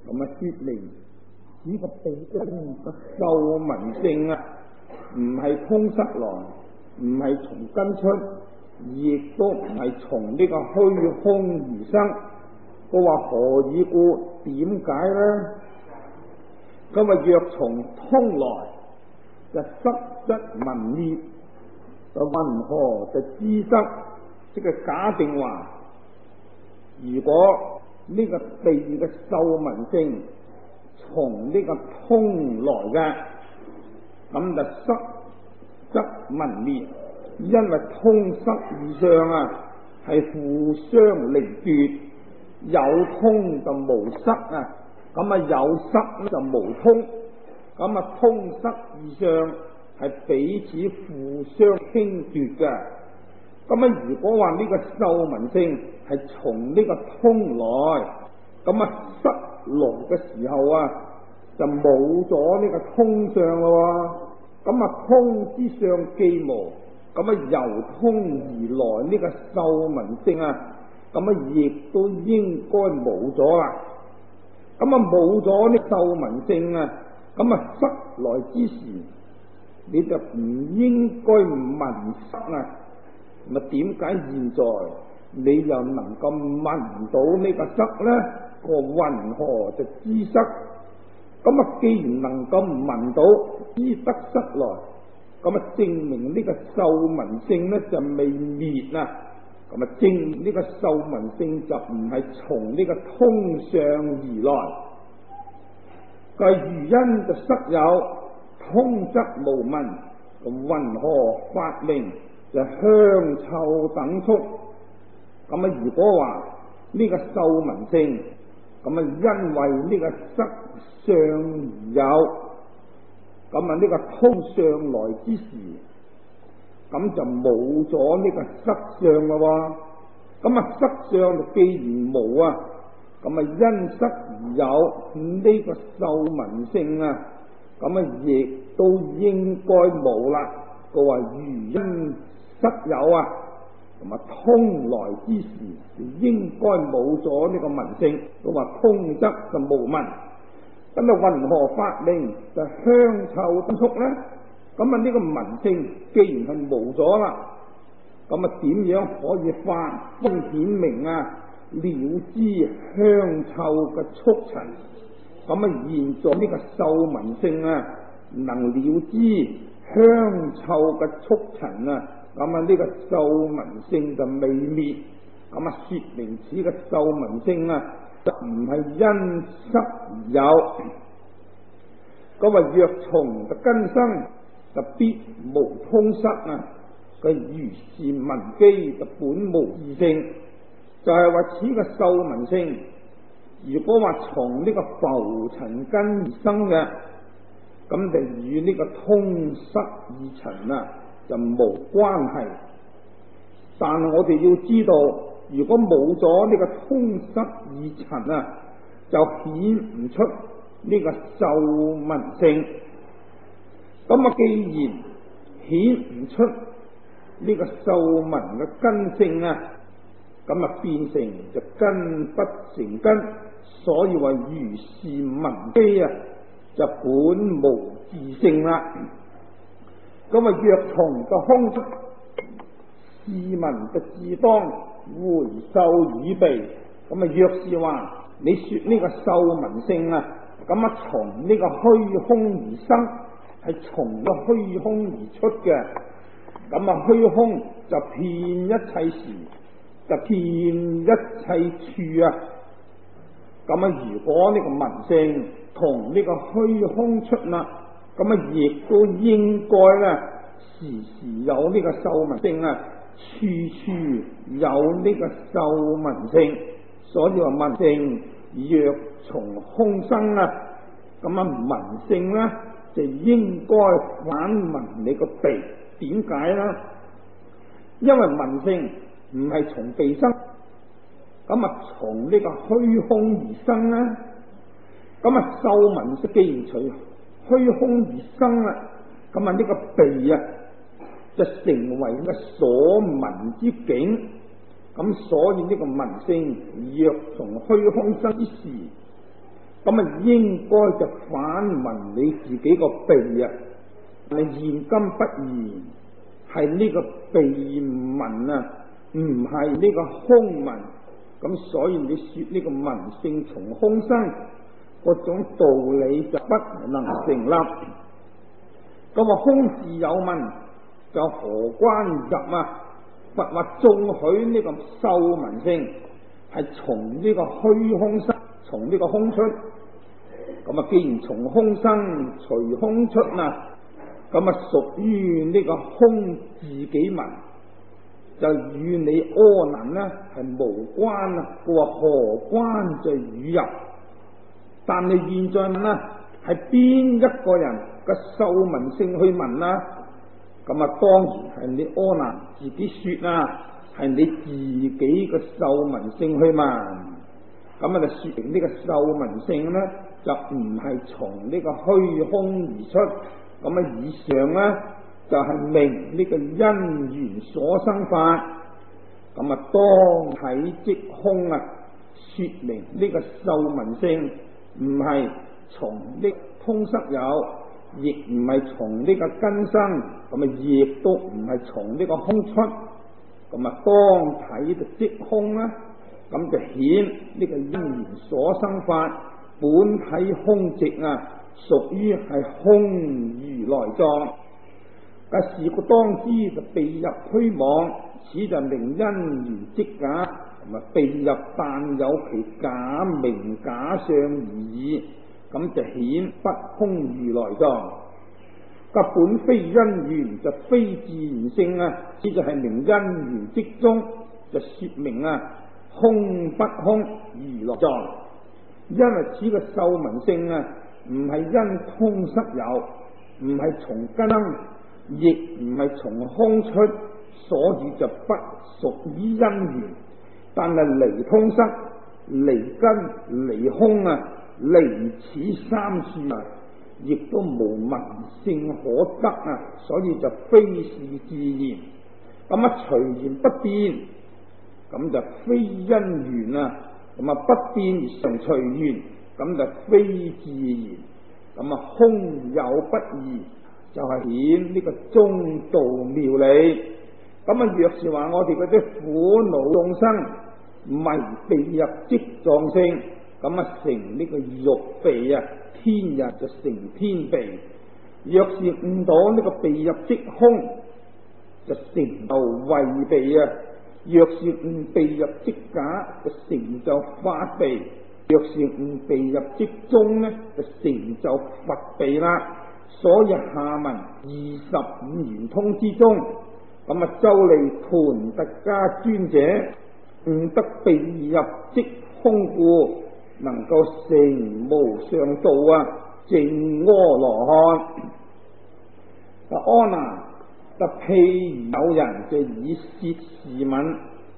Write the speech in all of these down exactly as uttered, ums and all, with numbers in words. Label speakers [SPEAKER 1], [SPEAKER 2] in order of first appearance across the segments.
[SPEAKER 1] 咁啊，說明呢個鼻根個秀文性啊，唔係通塞來，唔係從根出，亦都唔係從呢個虛空而生。佢話何以故？點解呢？咁啊，若從通來，就塞則文裂，就云何就知塞？即係假定話，如果呢個鼻嘅秀文性從呢個通來嘅，咁就塞則文裂，因為通塞以上啊，係互相離奪，有通就無塞啊，咁啊有塞就無通，咁啊通塞以上係彼此互相傾奪嘅。咁啊如果話呢個秀文性係從呢個通來，咁啊塞來嘅時候啊，就冇咗呢個通相咯。咁啊通之上既無，咁啊由通而來呢個秀文性啊，咁啊亦都應該冇咗啦。咁啊冇咗呢秀文性啊，咁啊塞來之時，你就唔應該聞塞啊。咁啊點解現在你又能夠聞到呢個塞呢？個云何就知塞？咁啊既然能夠聞到知得塞來，咁啊證明呢個秀文性呢就未滅啊。咁啊證明呢個秀文性就唔係從呢個通上而來。個餘因就塞有，通則無聞，咁云何發明就香臭等觸？咁啊如果話呢個秀文性，咁啊因為呢個塞相而有，咁啊呢個通上來之時，咁就冇咗呢個塞相啦喎。咁啊塞相既然冇啊，咁啊因塞而有呢個秀文性啊，咁啊亦都應該冇啦。佢話餘因塞有啊，同埋通來之時就應該冇咗呢個文性。佢話通則就無文，咁啊云何發明就香臭等觸呢？咁啊呢個文性既然係冇咗啦，咁啊點樣可以發分顯明啊了知香臭嘅觸塵？咁啊現在呢個秀文性啊能了知香臭嘅觸塵啊，咁啊呢個秀文性就未滅，咁啊說明此個秀文性啊就唔係因塞而有。咁話若從嘅根生，就必無通塞啊。佢如是文機就本無自性，就係話此個秀文性，如果話從呢個浮塵根而生嘅，咁就與呢個通塞二塵啊就無關係。但係我哋要知道，如果冇咗呢個通塞二塵啊，就顯唔出呢個秀文性。咁啊既然顯唔出呢個秀文嘅根性啊，咁啊變成就根不成根，所以話如是文機啊就本無自性啦。咁啊若從個空出，試聞就自當回秀與鼻。咁啊若是話你說呢個秀文性啊，咁啊從呢個虛空而生，係從個虛空而出嘅，咁啊虛空就遍一切時，就遍一切處啊。咁啊如果呢個文性同呢個虛空出啦，咁啊亦都應該咧時時有呢個秀文性啊，處處有呢個秀文性。所以話文性若從空生啊，咁啊文性咧就應該反聞你個鼻。點解呢？因為文性唔係從鼻生，咁啊從呢個虛空而生啦。咁啊秀文性既然隨虛空而生啦，咁啊呢個鼻啊就成為個所聞之境。咁所以呢個文性若從虛空生之時， 咁啊應該就反問你自己個鼻啊，你現今不疑係呢個鼻文啊，唔係呢個空文，咁所以你說呢個文性從空生嗰種道理就不能成立。咁啊空字有問，就何關入啊？佛話縱許呢個秀文性係從呢個虛空生，從呢個空出。咁啊既然從空生，隨空出啊，咁啊屬於呢個空自己文，就與你阿難呢係無關啊。佢話何關就與入？但係現在問啊，係邊一個人嘅秀文性去問啊？咁啊當然係你阿難自己說啊，係你自己嘅秀文性去問。咁啊就說明呢個秀文性呢，就唔係從呢個虛空而出。咁啊以上呢，就係、是、明呢個因緣所生法。咁啊當體即空啊，說明呢個秀文性唔係從呢通塞有，亦唔係從呢個根生，咁啊亦都唔係從呢個空出。咁啊當體就即空啦，咁就顯呢個因緣所生法本體空寂啊，屬於係空如來藏。但是故當知就避入虛妄，此就名因緣即假，同埋避入但有其假名假相而已，咁就顯不空如來藏。個本非因緣就非自然性啊，此就係名因緣即中，就說明啊空不空如來藏。因為此個秀文性啊，唔係因通塞有，唔係從根生，亦唔係從空出，所以就不屬於因緣。但係離通塞、離根、離空啊，離此三處啊，亦都無文性可得啊，所以就非是自然。咁啊隨緣不變，咁就非因緣啊。咁啊不變而常隨緣，咁就非自然。咁啊空有不異，就係顯呢個中道妙理。咁啊若是話我哋嗰啲苦惱眾生迷避入積藏性，咁啊成呢個欲避啊，天日就成天避。若是悟到呢個避入即空，就成就慧避啊。若是悟避入即假，就成就法避；若是悟避入即中呢，就成就佛避啦。所以下文二十五圓通之中，咁啊周利盤特迦尊者悟得避入即空故，能夠成無上道啊，證阿羅漢。啊阿難，就譬如有人就以舌示問，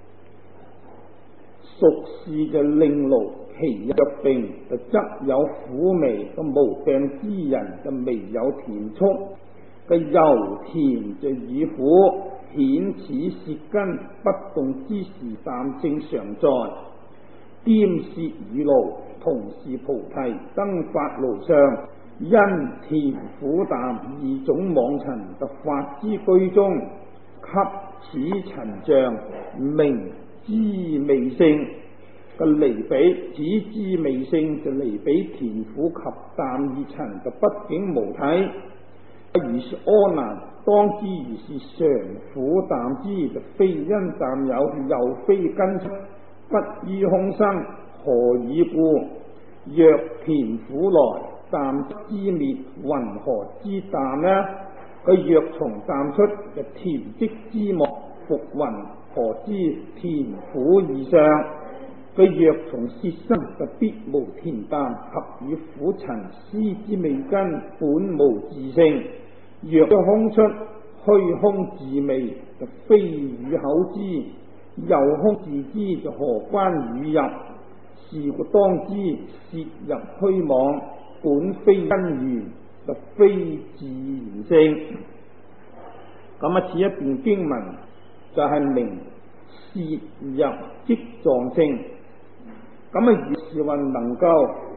[SPEAKER 1] 屬是就令勞，其若病就則有苦味，個無病之人就未有甜觸，個油甜就與苦，顯此舌根不動之時，但正常在。兼舌與勞，同是菩提登法路上，因甜苦淡二種妄塵，就法之居中，給此塵像名知味性嘅離比，此知味性就離比甜苦及淡二塵，就畢竟無體。如是阿難，當知如是常苦淡之，就非因淡有，又非根出，不於空生，何以故？若甜苦來，淡之滅，云何之淡呢？佢若從淡出，就甜即之末，復云何之甜苦異相？佢若從舌生，就必無甜淡，合與苦塵思之味根，本無自性。若空出，虛空自味，就非與口知，又空自知，就何關與入？是故當知，舌入虛妄，本非因緣，就非自然性。咁啊，此一段經文就係明舌入即藏性。咁啊，如是云能夠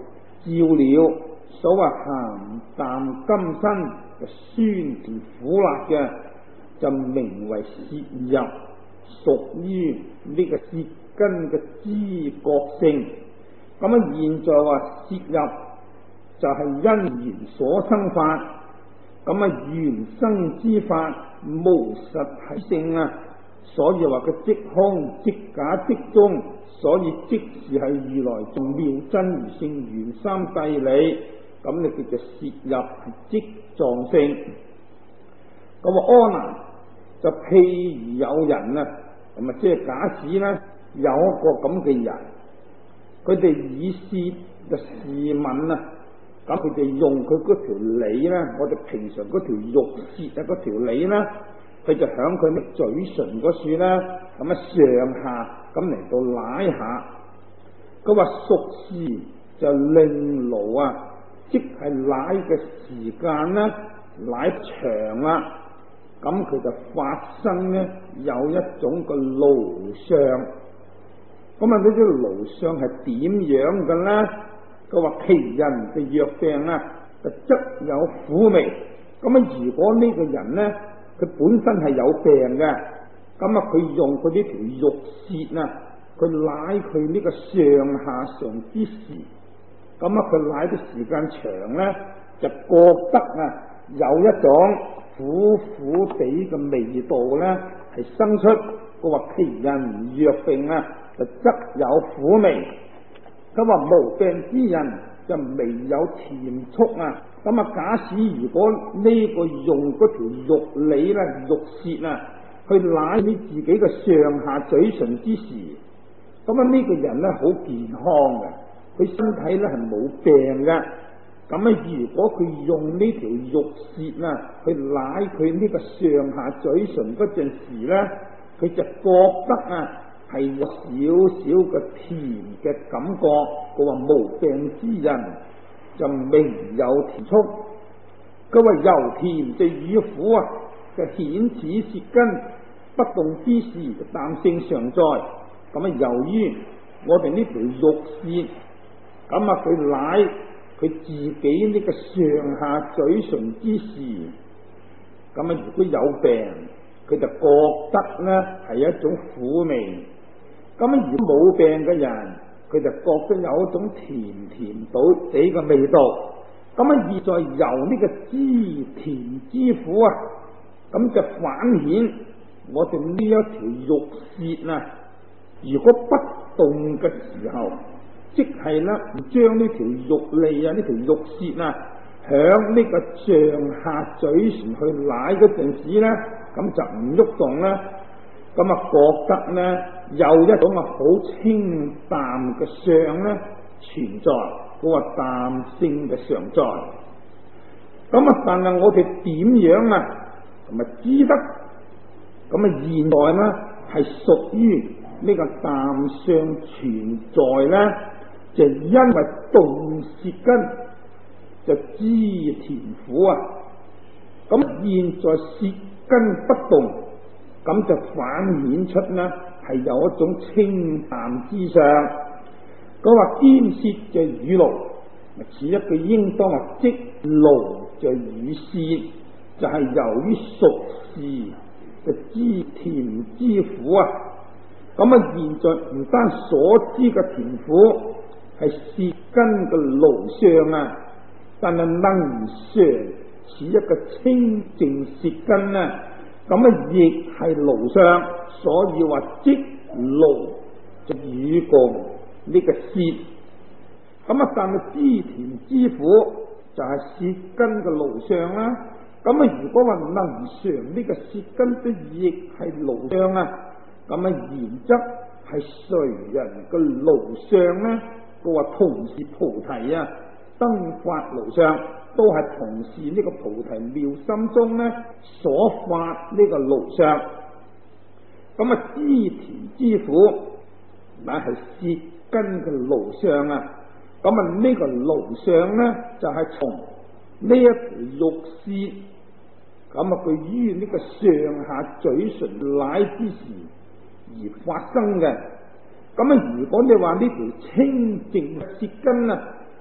[SPEAKER 1] 照了所謂鹹淡甘辛嘅酸甜苦辣嘅，就名為舌入，屬於呢個舌根嘅知覺性。咁啊，現在話舌入就係因緣所生法，咁啊緣生之法無實體性啊，所以話佢即空即假即中，所以即是係如來眾妙真如性緣三諦理，咁你叫做舌入係即狀性。咁啊，阿難就譬如有人啊，咁啊即係假使咧有一個咁嘅人，佢哋以舌嘅試問啊，咁佢哋用佢嗰條脷咧，我哋平常嗰條肉舌啊嗰條脷咧，佢就響佢嘅嘴唇嗰處咧，咁啊上下咁嚟到舐下。佢話熟時就令勞啊，即係舐嘅時間咧，舐長啦，咁佢就發生咧有一種嘅勞相。咁啊，呢啲勞相係點樣嘅咧？佢話其人嘅藥病啊，就則有苦味。咁啊，如果呢個人咧，佢本身係有病嘅，咁啊，佢用佢呢條肉舌啊，佢舐佢呢個上下上之時，咁啊，佢舐嘅時間長咧，就覺得啊有一種苦苦地嘅味道咧，係生出。佢話其人藥病啊，就則有苦味。佢話無病之人就未有甜觸啊。咁啊，假使如果呢個用嗰條肉脷咧、肉舌啊，去舐你自己嘅上下嘴唇之時，咁啊呢個人咧好健康嘅，佢身體咧係冇病嘅。咁啊，如果佢用呢條肉舌啊去舐佢呢個上下嘴唇嗰陣時咧，佢就覺得啊係有少少嘅甜嘅感覺。佢話無病之人就未有甜觸。佢話由甜就與苦啊，就顯此舌根不動之時，淡性常在。咁啊，由於我哋呢條肉舌，咁啊佢舐佢自己呢個上下嘴唇之時，咁啊如果有病，佢就覺得咧係一種苦味。咁啊如果冇病嘅人，佢就覺得有一種甜甜到地嘅味道。咁啊現在由呢個知甜知苦啊，咁就反顯我哋呢一條肉舌啊，如果不動嘅時候，即係咧唔將呢條肉脷啊、呢條肉舌啊響呢個上下嘴唇去舐嗰陣時咧，咁就唔喐動啦。咁啊覺得咧有一種啊好清淡嘅相咧存在，嗰個淡性嘅常在。咁啊，但係我哋點樣啊同埋知得？咁啊現在咧係屬於呢個淡相存在咧，就因為動舌根就知甜苦啊。咁現在舌根不動，咁就反顯出呢係有一種清淡之相。佢話兼舌就與勞，此一句應當話即勞就與舌，就係、是、由於熟時就知甜知苦啊。咁啊現在唔單所知嘅甜苦係舌根嘅勞相啊，但係能常此一個清淨舌根啊，咁啊亦係勞相，所以話即勞就與共呢個舌。咁啊但係知甜知苦就係舌根嘅勞相啦。咁啊如果話能常呢個舌根都亦係勞相啊，咁啊然則係誰人嘅勞相呢？佢話同是菩提啊，登發勞相，都係同是呢個菩提妙心中呢所發呢個勞相。咁啊知甜知苦乃係舌根嘅勞相啊。咁啊呢個勞相呢就係、是、從呢一條肉舌，咁啊佢於呢個上下嘴唇乃之時而發生嘅。咁啊如果你話呢條清淨舌根啊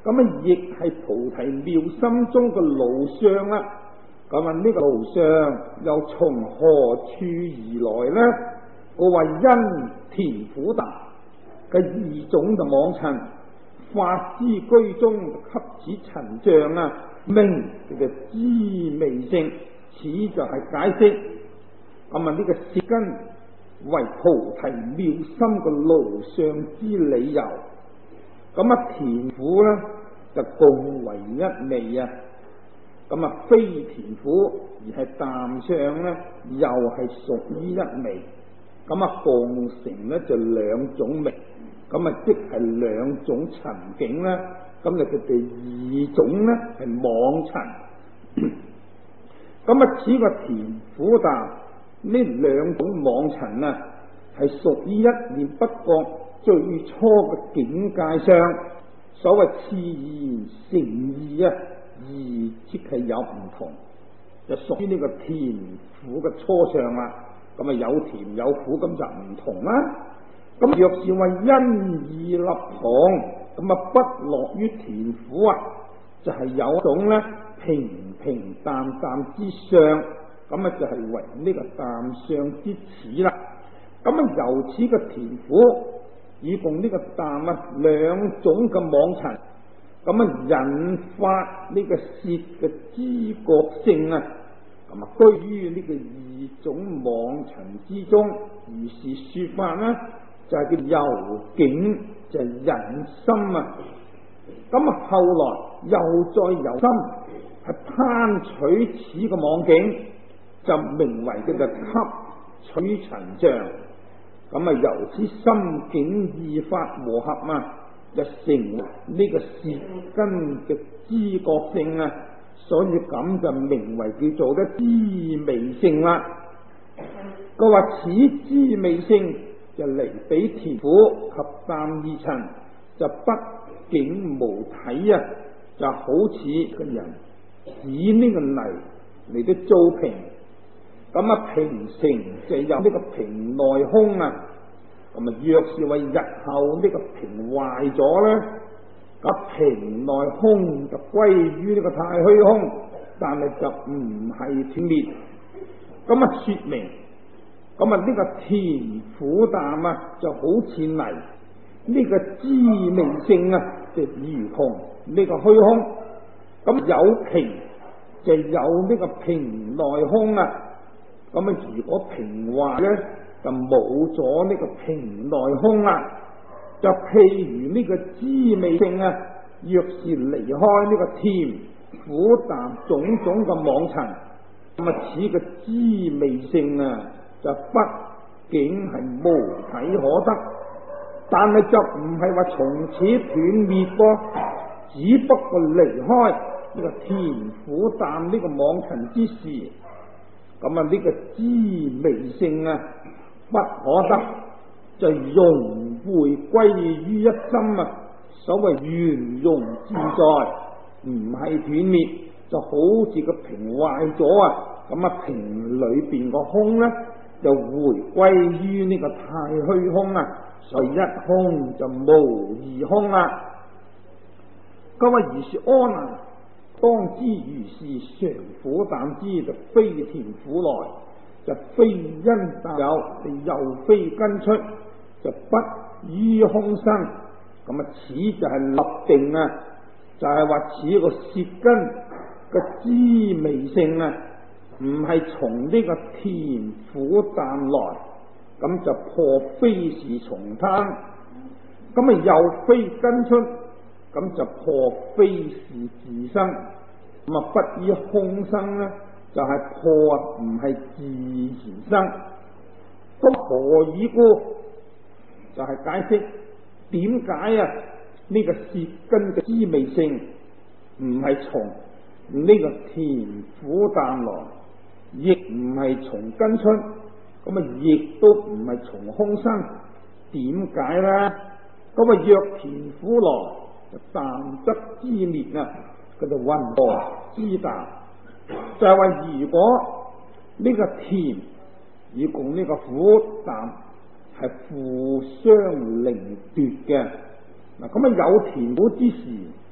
[SPEAKER 1] 咁啊亦係菩提妙心中嘅路相啦。咁啊呢個路相又從何處而來呢？我話因田苦達嘅二種嘅妄塵，法之居中給此塵障啊，名佢嘅知味性，此就係解釋。咁啊呢個舌根為菩提妙心嘅路相之理由。咁啊田苦呢就共為一味啊，咁啊非田苦而係淡相呢又係屬於一味。咁啊共成呢就兩種味，咁啊即係兩種塵境啦。咁就佢哋二種呢係妄塵。咁啊此個田苦淡呢兩種妄塵啊，係屬於一念不覺最初嘅境界上。所謂次言成義啊，義即係有唔同，就屬於呢個田苦嘅初相啦。咁啊有甜有苦，咁就唔同啦。咁若是為因義立旁，咁啊不落於田苦啊，就係、是、有一種咧平平淡淡之相，咁啊就係為呢個淡相之始啦。咁啊由此嘅田苦以共呢個淡啊兩種嘅妄塵，咁啊引發呢個舌嘅知覺性啊，咁啊居於呢個二種妄塵之中，如是說法啦，就係叫由境，就係、是、引心啊。咁啊後來又再由心係貪取此個妄境，就名為叫做吸取塵障。咁啊由此心境二法和合啊，就成呢個舌根嘅知覺性啊，所以咁就名為叫做咧知味性啦。佢話此知味性就離比田苦及淡二塵，就不境無體啊，就好似個人以呢個泥嚟到做瓶。咁啊瓶成就有呢個瓶內空啊，咁啊若是為日後呢個瓶壞咗咧，咁瓶內空就歸於呢個太虛空，但係就唔係斷滅。咁啊說明，咁啊呢個田苦淡啊就好似泥，呢、這個知味性啊就如同呢個虛空。咁有瓶就有呢個瓶內空啊。咁啊如果瓶壞咧，就冇咗呢個瓶內空啦。就譬如呢個知味性啊，若是離開呢個甜苦淡種種嘅妄塵，咁啊此個知味性啊就不竟係無體可得，但係就唔係話從此斷滅噃，只不過離開呢個甜苦淡呢個妄塵之時，咁啊呢個知味性啊不可得，就融會歸於一心啊。所謂圓融自在，唔係斷滅，就好似個瓶壞咗啊，咁啊瓶裏邊個空咧就回歸於呢個太虛空啊，所以一空就無二空啦。咁啊如是阿難，當知如是常苦淡之，就非田苦來，就非因淡有，又非根出，就不於空生。咁啊此就係立定啊，就係話此個舌根嘅知味性啊，唔係從呢個甜苦淡來，咁就破非是從他，咁啊又非根出，咁就破非是自生。咁啊不於空生呢，就係、是、破啊，唔係自然生。咁何以故？就係、是、解釋點解啊呢、這個舌根嘅知味性唔係從呢個甜苦淡來，亦唔係從根出，咁啊亦都唔係從空生。點解呢？咁啊若甜苦來，就淡則知滅啊，佢就混濁知淡。就係、是、話如果呢個甜以共呢個苦淡係互相凌奪嘅，嗱咁啊有甜苦之時，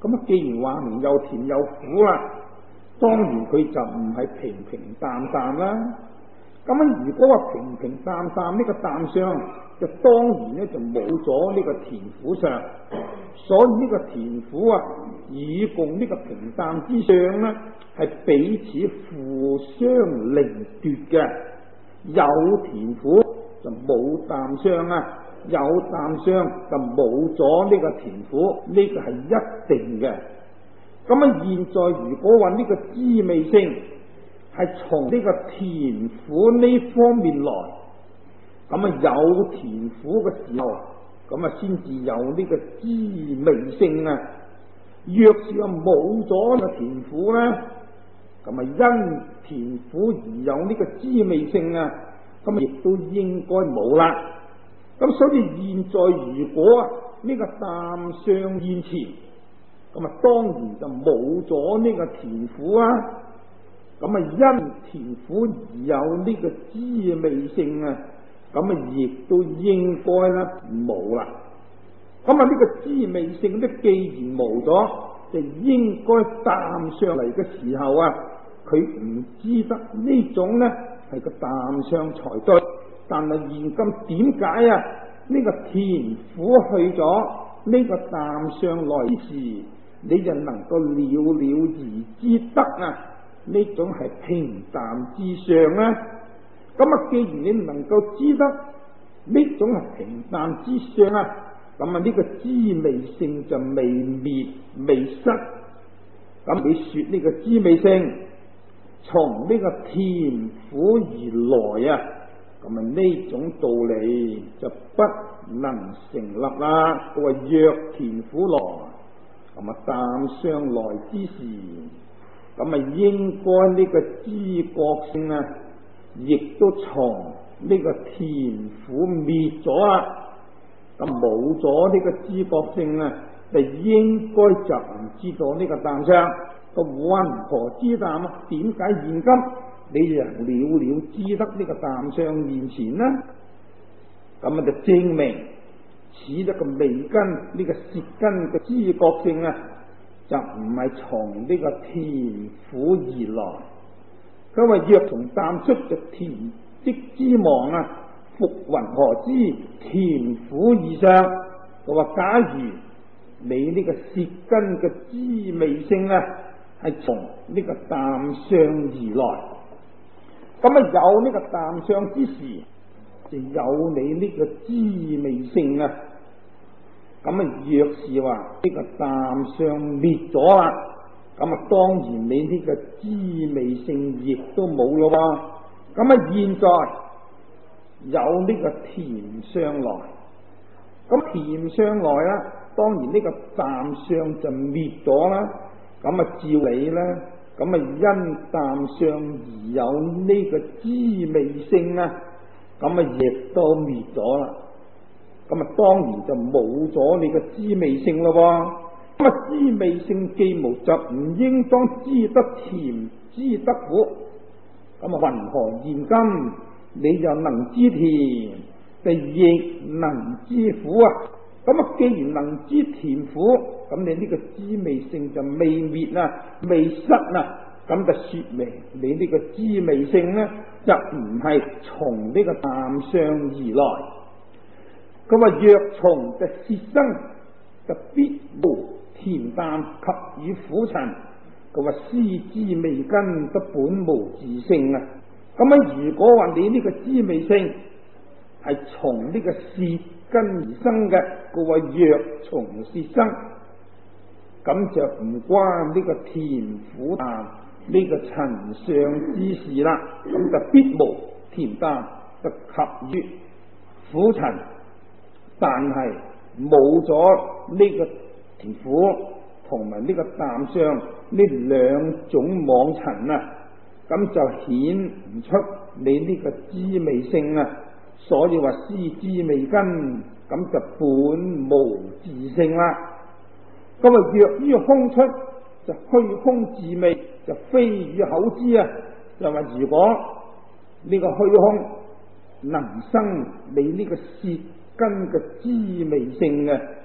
[SPEAKER 1] 咁啊，既然話明又甜又苦啦，當然佢就唔係平平淡淡啦。咁啊，如果話平平淡淡呢個淡相，就當然咧就冇咗呢個甜苦相。所以呢個甜苦啊，與共呢個平淡之相呢，係彼此互相凌奪嘅。有甜苦就冇淡相啊，有淡相就冇咗呢個甜苦，呢個係一定嘅。咁啊，現在如果話呢個滋味性係從呢個甜苦呢方面來，咁啊有甜苦嘅時候，咁啊先至有呢個滋味性啊。若是話冇咗個甜苦咧，咁啊因甜苦而有呢個滋味性啊，咁啊亦都應該冇啦。咁所以現在如果呢個淡相現前，咁啊當然就冇咗呢個甜苦啊。咁啊因甜苦而有呢個滋味性啊，咁啊亦都應該咧冇啦。咁啊呢個滋味性咧既然冇咗，就應該淡上嚟嘅時候啊，佢唔知得呢種咧係個淡相才對。但係現今點解啊呢個甜苦去咗，呢個淡相來之時，你就能夠了了而知得啊呢種係平淡之相啊。咁啊既然你能夠知得呢種係平淡之相啊，咁啊呢個滋味性就未滅未失。咁你說呢個滋味性從呢個甜苦而來啊，咁啊呢種道理就不能成立啦。佢話若甜苦來，咁啊淡相來之時，咁啊應該呢個知覺性啊，亦都從呢個甜苦滅咗啦。咁冇咗呢個知覺性啊，就應該就唔知道呢個淡相。個云何之淡啊？點解現今你就了了知得呢個淡相現前呢？咁啊就證明似得個味根呢、呢個舌根嘅知覺性啊，就唔係從呢個甜苦而來。佢話若從淡出就甜即之亡啊，復云何之甜苦而上？佢話假如你呢個舌根嘅滋味性啊，係從呢個淡相而來，咁啊有呢個淡相之時，就有你呢個滋味性啊。咁啊若是話呢個淡相滅咗啦，咁啊當然你呢個滋味性亦都冇咯喎。咁啊現在有呢個甜相來，咁甜相來啦，當然呢個淡相就滅咗啦。咁啊照理咧，咁啊因淡相而有呢個滋味性啊，咁啊亦都滅咗啦。咁啊當然就冇咗你個滋味性咯喎。咁啊滋味性既無，就唔應當知得甜知得苦。咁啊云何現今你又能知甜，就亦能知苦啊？咁啊既然能知甜苦，咁你呢個滋味性就未滅啊，未失啊，咁就說明你呢個滋味性呢，就唔係從呢個淡相而來。佢話若從就舌生，就必無甜淡及與苦塵。佢話思滋味根都本無自性啊。咁啊如果話你呢個滋味性係從呢個舌根而生嘅，佢話若從舌生，咁就唔關呢個甜苦淡呢個塵相之事啦。咁就必無甜淡就及於苦塵。但係冇咗呢個甜苦同埋呢個淡相呢兩種妄塵啊，咁就顯唔出你呢個滋味性啊。所以話思滋味根，咁就本無自性啦。咁啊若於空出，就虛空自味，就非與口知啊。就話如果呢個虛空能生你呢個舌根嘅滋味性嘅，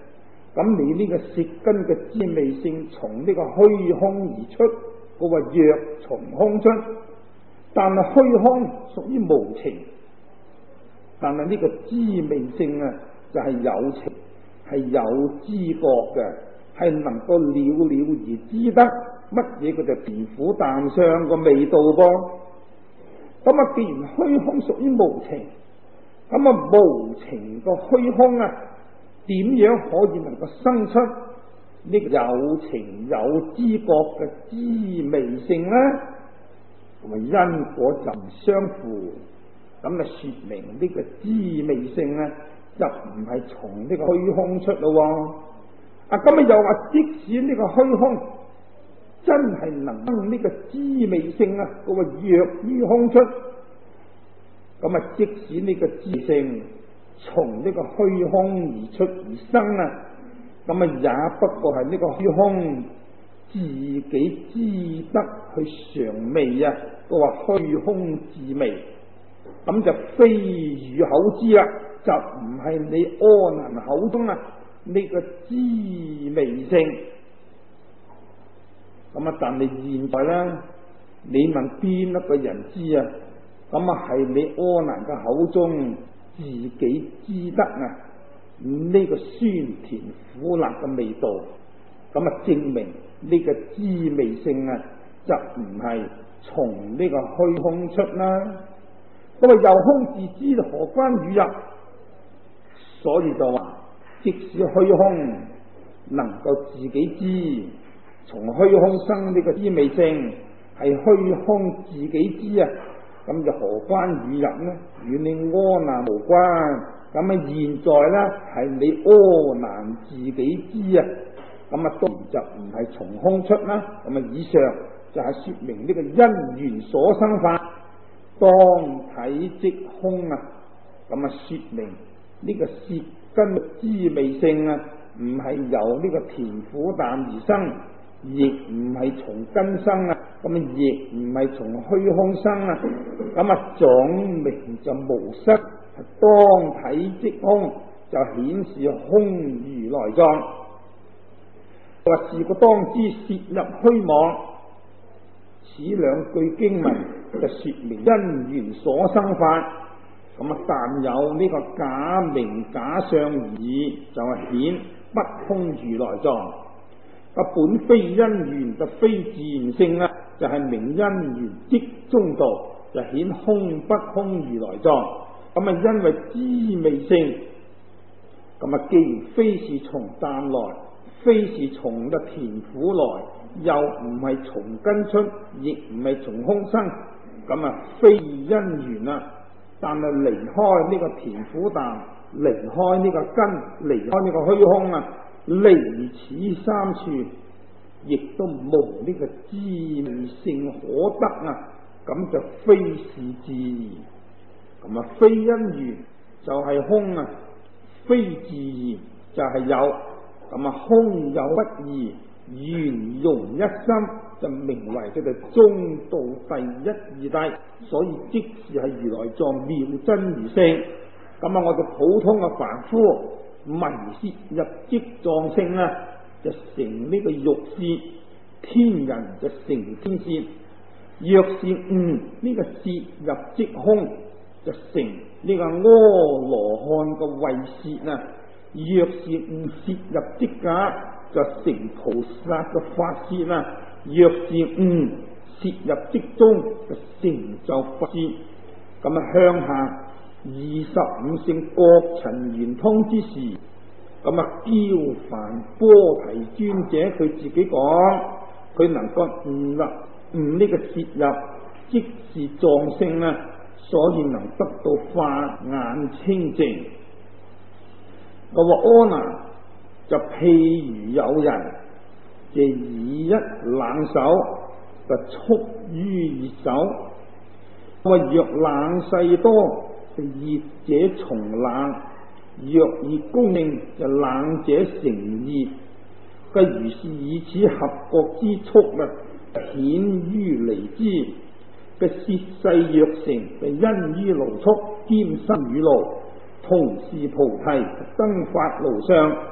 [SPEAKER 1] 咁你呢個舌根嘅滋味性從呢個虛空而出，嗰個若從空出，但係虛空屬於無情，但係呢個滋味性啊就係有情，係有知覺嘅，係能夠了了而知得乜嘢佢就甜苦淡香個味道噃。咁啊，既然虛空屬於無情，咁啊無情個虛空啊，點樣可以能夠生出呢個有情有知覺嘅滋味性呢？同埋因果就唔相符，咁啊說明呢個滋味性呢，就唔係從呢個虛空出咯。啊，咁啊又話即使呢個虛空真係能生呢個滋味性啊，嗰個若於空出，咁啊即使呢個滋性從呢個虛空而出而生啊，咁啊也不過係呢個虛空自己知得去嘗味啊，個話虛空自味，咁就非語口知啦，就唔係你阿難口中啊呢個滋味性。咁啊，但你現在咧，你問邊一個人知啊？咁啊係你阿難嘅口中自己知得啊呢個酸甜苦辣嘅味道，咁啊證明呢個滋味性啊就唔係從呢個虛空出啦。咁啊由空自知，何關語入？所以就話，即使虛空能夠自己知，從虛空生呢個滋味性，係虛空自己知啊，咁就何關語入呢？與你阿難無關。咁啊現在呢，係你阿難自己知啊，咁啊當然就唔係從空出啦。咁啊以上就係說明呢個因緣所生法，當體即空啊。咁啊說明呢個舌根滋味性啊，唔係由呢個甜苦淡而生，亦唔係從根生啊，咁啊亦唔係從虛空生啊，咁啊總名就無失，當體即空，就顯示空如來藏。話是故當知涉入虛妄，此兩句經文就說明因緣所生法。咁啊，但有呢個假名假相而已，就係顯不空如來藏。啊，本非因緣就非自然性啦，就係、是、明因緣即中道，就顯空不空如來藏。咁啊，因為滋味性，咁啊，既然非是從淡來，非是從個甜苦來，又唔係從根出，亦唔係從空生，咁啊，非因緣啊。但係離開呢個甜苦淡，離開呢個根，離開呢個虛空啊，離此三處，亦都無呢個滋味性可得啊，咁就非是自然，咁啊非因緣就係空啊，非自然就係有，咁啊空有不異，圓融一心，就名為佢哋中道第一義諦，所以即是係如來藏妙真如性。咁啊，我哋普通嘅凡夫聞舌入即藏性啊，就成呢個欲舌，天人就成天舌。若是悟呢個舌入即空，就成呢個阿羅漢嘅慧舌啊。若是悟舌入即假，就成菩薩嘅法舌啊。若是悟舌入即中，就成就佛舌。咁啊，向下二十五聖各塵圓通之時，咁啊，憍梵波提尊者佢自己講，佢能夠悟啦，悟呢個舌入即是藏性啊，所以能得到法眼清淨。我話阿難就譬如有人就以一冷手就速於熱手，我話若冷勢多，就熱者從冷；若熱供應，就冷者成熱。佢如是以此合覺之速啊，顯於離之。嘅舌勢若成，就因於勞速兼身與勞，同是菩提登法無上。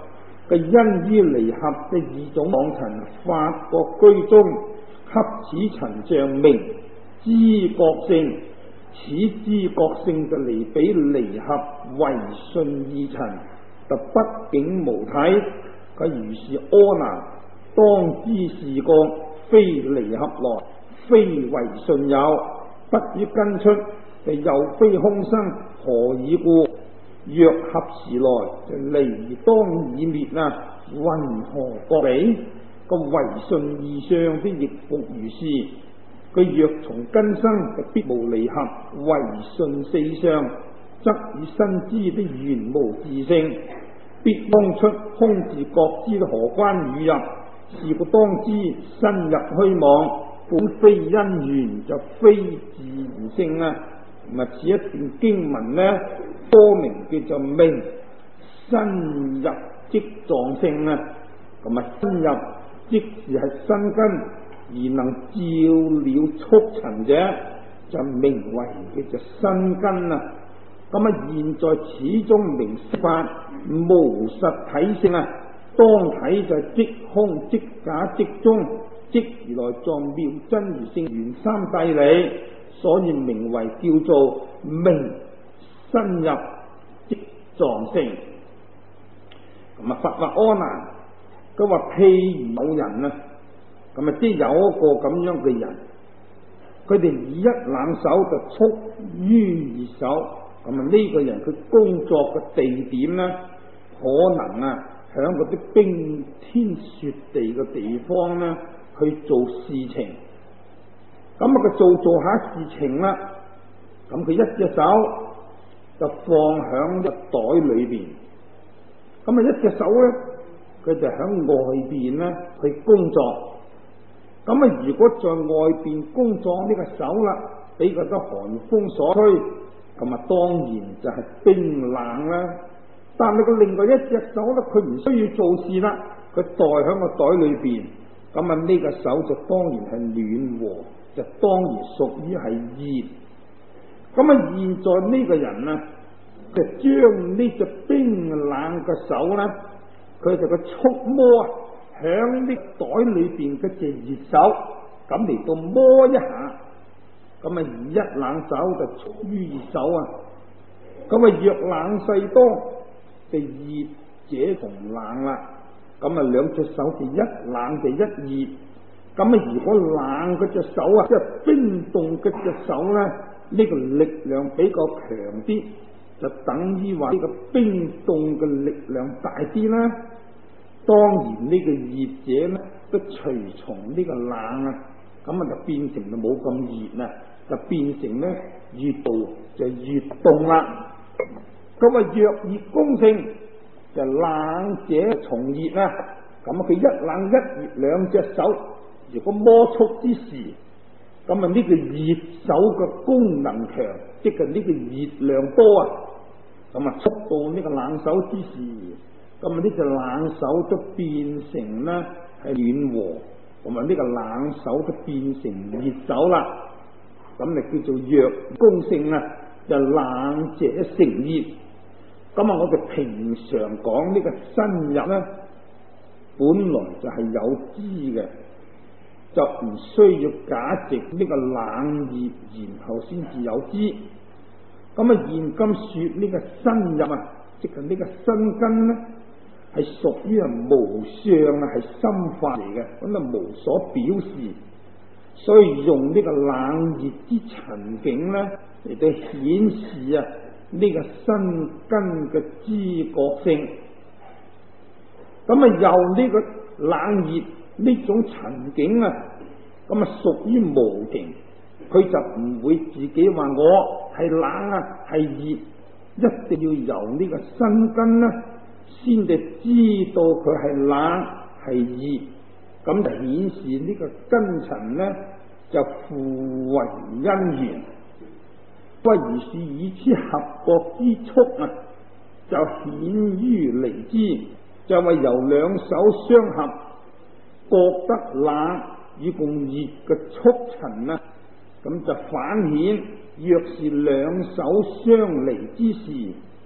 [SPEAKER 1] 嘅因於離合嘅二種妄塵發覺居中，給此塵像名知覺性，此知覺性就離比離合為順二塵，就畢竟無體。佢如是阿難，當知是覺非離合來，非為順有，不於根出，就又非空生，何以故？若合時來，就離當已滅啊！云何覺彼？個為順二相的亦復如是。佢若從根生，就必無離合；為順四相，則以身知的原無自性，必當出空自覺知何關與入？是故當知身入虛妄，本非因緣，就非自然性啊！咁啊，此一段經文呢，多名叫做名身入即狀性啊！咁啊，身入即是係身根，而能照了速塵者，就名為叫做身根啊！咁啊，現在始終名法無實體性啊！當體就即空即假即中，即如來藏妙真如性原三諦理，所以名為叫做名身入即狀性。咁啊，佛話阿難，佢話譬如有人啊，咁啊，即係有一個咁樣嘅人，佢哋以一冷手就速於二手，咁啊呢個人佢工作嘅地點呢，可能啊響嗰啲冰天雪地嘅地方呢去做事情，咁啊佢做做下事情啦，咁佢一隻手就放響個袋裏邊，咁啊一隻手咧佢就響外邊咧去工作，咁啊如果在外邊工作呢個手啦，俾嗰啲寒風所吹，咁啊當然就係冰冷啦。但係佢另外一隻手咧，佢唔需要做事啦，佢袋響個袋裏邊，咁啊呢個手就當然係暖和，就當然屬於係熱。咁啊現在呢個人啊，就將呢隻冰冷嘅手咧，佢就個觸摸啊，響呢袋裏邊嗰隻熱手，咁嚟到摸一下，咁啊以一冷手就觸於熱手啊，咁啊若冷勢多，就熱者同冷啦，咁啊兩隻手就一冷就一熱，咁啊如果冷嗰隻手啊，即係冰凍嗰隻手咧，呢個力量比較強啲，就等於話呢個冰凍嘅力量大啲啦。當然呢個熱者咧，都隨從呢個冷啊，咁啊就變成就冇咁熱啦，就變成咧越度就越凍啦。咁啊，若熱攻性就冷者從熱啊，咁啊佢一冷一熱兩隻手，如果摩速之時，咁啊呢個熱手嘅功能強，即係呢個熱量多啊，咁啊速到呢個冷手之時，咁啊呢隻冷手都變成咧係暖和，同埋呢個冷手都變成熱手啦，咁就叫做若攻性啊，就冷者成熱。咁啊，我哋平常講呢個身入咧，本來就係有知嘅，就唔需要假藉呢個冷熱，然後先至有知。咁啊，現今說呢個身入啊，即係呢個身根咧，係屬於係無相啊，係心法嚟嘅，咁啊無所表示，所以用呢個冷熱之塵境咧嚟到顯示啊。呢個身根嘅知覺性，咁啊由呢個冷熱呢種塵境啊，咁啊屬於無形，佢就唔會自己話我係冷啊係熱，一定要由呢個身根咧先至知道佢係冷係熱，咁就顯示呢個根塵咧就互為因緣。不如是以此合覺之速啊，就顯於離知，就係由兩手相合，覺得冷與共熱嘅速塵啊，咁就反顯。若是兩手相離之時，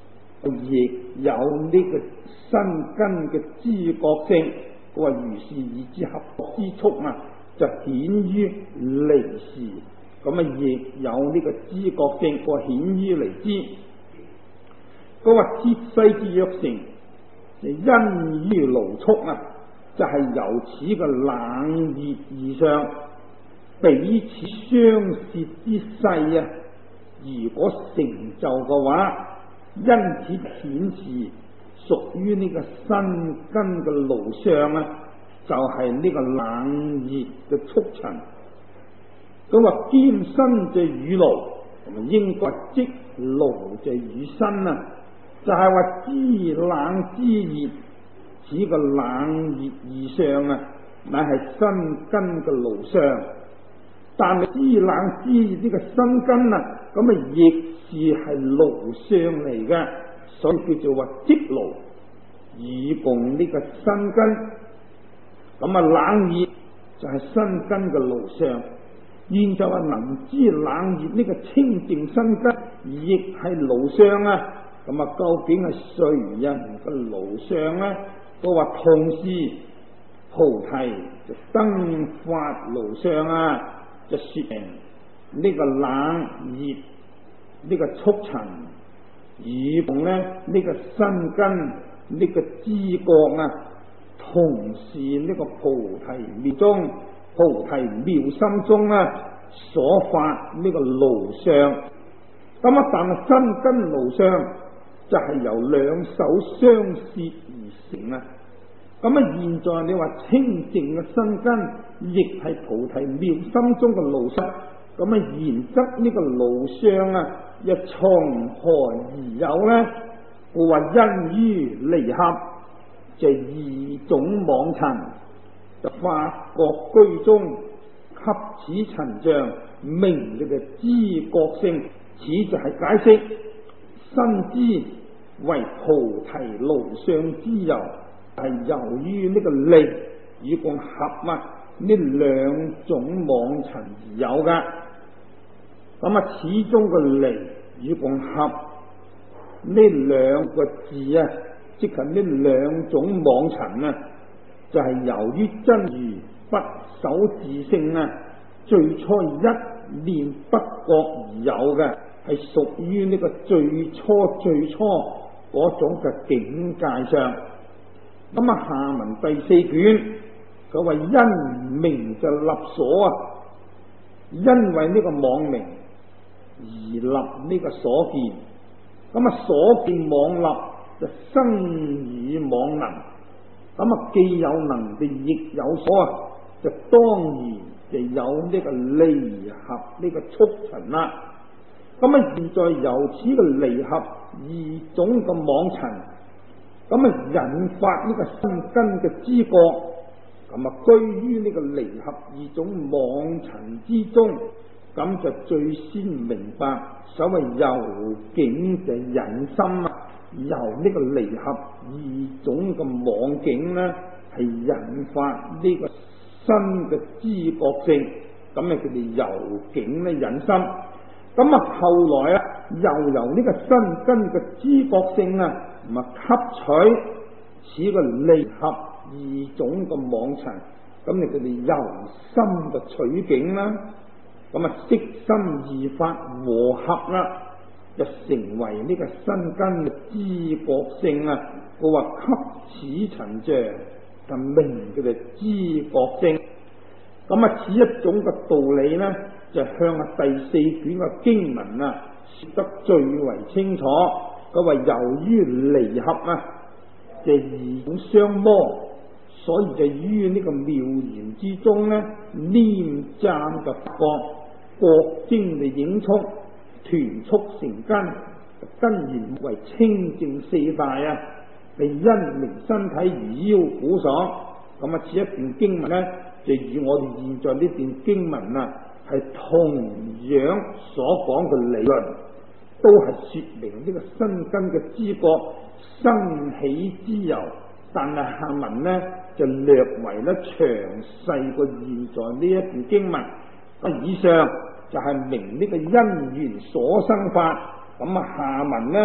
[SPEAKER 1] 亦有呢個身根嘅知覺性。佢話如是以之合之速啊，就顯於離時。咁啊，亦有呢個知覺性，個顯於離之。佢話鐵勢之約成，就因於勞速啊，就係、是、由此嘅冷熱而上，彼此相攝之勢啊。如果成就嘅話，因此顯示屬於呢個身根嘅勞相啊，就係、是、呢個冷熱嘅速塵。咁話兼身就與勞，同埋應該即勞就與身啊，就係、是、話知冷知熱，此個冷熱二相啊，乃係身根嘅勞相。但係知冷知熱呢個身根啊，咁啊亦是係勞相嚟嘅，所以叫做話即勞以共呢個身根。咁啊冷熱就係身根嘅勞相。現就話能知冷熱呢個清淨身根亦係勞相啊。咁啊究竟係誰人嘅勞相呢？都話同是菩提就燈發勞相啊，就說明呢個冷熱呢個速塵以共呢呢個身根呢個知覺啊，同是呢個菩提妙中菩提妙心中啊所發呢個勞相。咁啊但係身根勞相就係由兩手相攝而成啊。咁啊現在你話清淨嘅身根亦係菩提妙心中嘅勞相。咁啊然則呢個勞相啊又從何而有呢？我話因於離合，就二種妄塵就發覺居中，給此塵像明嘅知覺性。此就係解釋身之為菩提勞相之由，係由於呢個離與共合啊呢兩種妄塵而有嘅。咁啊始終個離與共合呢兩個字啊，即係呢兩種妄塵啊，就係、是、由於真如不守自性啊，最初一念不覺而有嘅，係屬於呢個最初最初嗰種嘅境界上。咁啊下文第四卷佢話因名就立所啊，因為呢個妄名而立呢個所見。咁啊所見妄立就生與妄能。咁啊既有能就亦有所啊，就當然就有呢個離合呢個速塵啦。咁啊現在由此嘅離合二種嘅妄塵，咁啊引發呢個身根嘅知覺，咁啊居於呢個離合二種妄塵之中，咁就最先明白所謂由境就引心啊，由呢個離合二種嘅妄境呢，係引發呢個身嘅知覺性，咁啊佢哋由境咧引心。咁啊後來啊又由呢個身根嘅知覺性啊，咁啊吸取此個離合二種嘅妄塵，咁你佢哋由心嘅取境啦，咁啊識心二法和合啦，就成為呢個身根嘅知覺性啊。佢話吸此塵像，就明佢哋知覺性。咁啊此一種嘅道理呢，就向啊第四卷嘅經文啊說得最為清楚。佢話由於離合啊，就二種相魔，所以就於呢個妙言之中呢，黏讚嘅覺覺精嘅影速團促成根，根源為清淨四大啊，係因明身體如腰鼓爽。咁啊此一段經文呢，就與我哋現在呢段經文啊係同樣所講嘅理論，都係說明呢個身根嘅知覺生起之由。但係下文呢就略為咧詳細過現在呢一段經文。咁以上就係明呢個因緣所生法，咁啊下文呢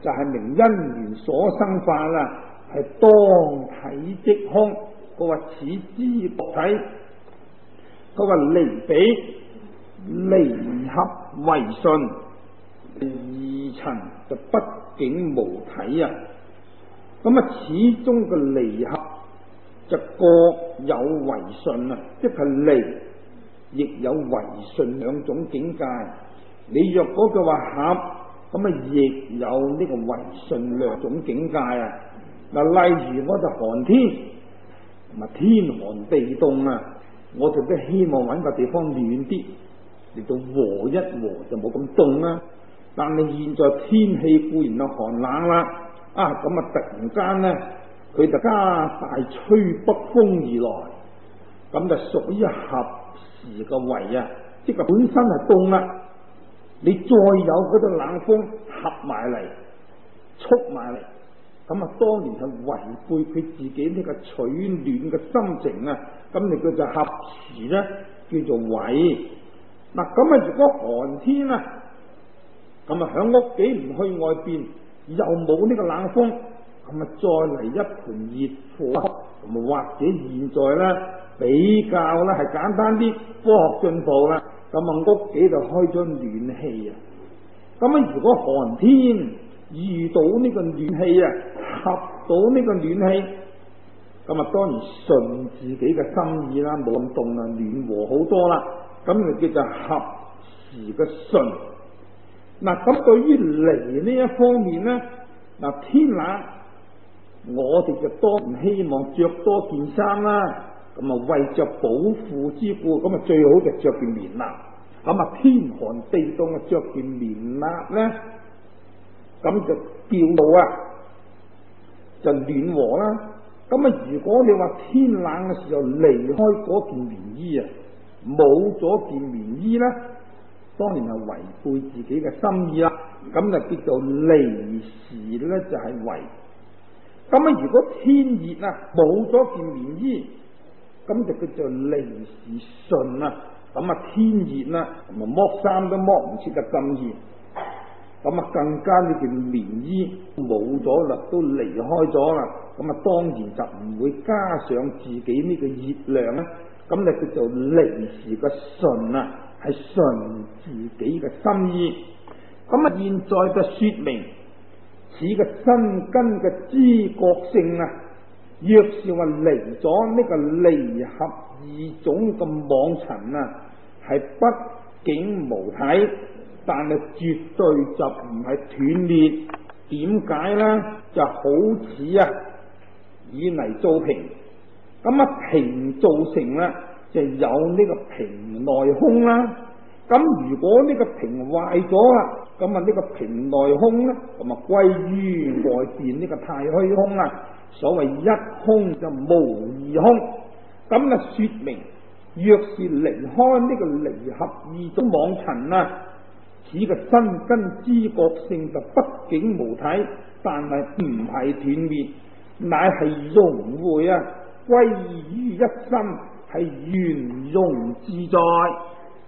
[SPEAKER 1] 就係名因緣所生法啦，係當體即空。佢話此之薄體，佢話離比離合為順，二塵就畢竟無體啊。咁啊，始終嘅離合就各有為順啊，即係離亦有為順兩種境界。你若果佢話合，咁啊亦有呢個為順兩種境界啊。嗱，例如我就寒天，咪天寒地凍啊，我哋都希望揾個地方暖啲，嚟到和一和就冇咁凍啦。但係現在天氣固然係寒冷啦，啊咁啊突然間呢，佢就加大吹北風而來，咁就屬於合時嘅為啊，即係本身係凍啦，你再有嗰啲冷風合埋嚟，促埋嚟，咁啊當然係違背佢自己呢個取暖嘅心情啊，咁你叫做合時咧，叫做為。嗱咁啊，如果寒天啊，咁啊響屋企唔去外邊，又冇呢個冷風，咁啊再嚟一盤熱火，咁啊或者現在咧比較咧係簡單啲，科學進步啦，咁啊屋企就開咗暖氣啊。咁啊如果寒天遇到呢個暖氣啊，合到呢個暖氣，咁啊當然順自己嘅心意啦，冇咁凍啊，暖和好多啦，咁就叫做合時嘅順。嗱，咁對於離呢一方面呢，嗱天冷，我哋就當然希望着多件衫啦。咁啊為着保護之故，咁啊最好就着件棉衲。咁啊天寒地凍啊，着件棉衲咧，咁就叫到啊就暖和啦。咁啊如果你話天冷嘅時候離開嗰件棉衣啊，冇咗件棉衣咧，當然係違背自己嘅心意啦，咁就叫做離時咧，就係為。咁啊，如果天熱啊，冇咗件棉衣，咁就叫做離時順啊。咁啊，天熱啦，咁啊剝衫都剝唔切得咁熱，咁啊更加呢件棉衣冇咗啦，都離開咗啦，咁啊當然就唔會加上自己呢個熱量咧，咁就叫做離時嘅順啊。係順自己嘅心意，咁啊現在就說明此嘅身根嘅知覺性啊，若是話離咗呢個離合二種嘅妄塵啊，係畢竟無體，但係絕對就唔係斷裂。點解呢？就好似啊以泥做瓶，咁啊瓶造成啦，就有呢個瓶內空啦。咁如果呢個瓶壞咗啦，咁啊呢個瓶內空咧，咁啊歸於外邊呢個太虛空啦。所謂一空就無二空，咁啊說明若是離開呢個離合二種妄塵啊，此個身根知覺性就畢竟無體，但係唔係斷滅，乃係融會啊，歸於一身，係圓融自在。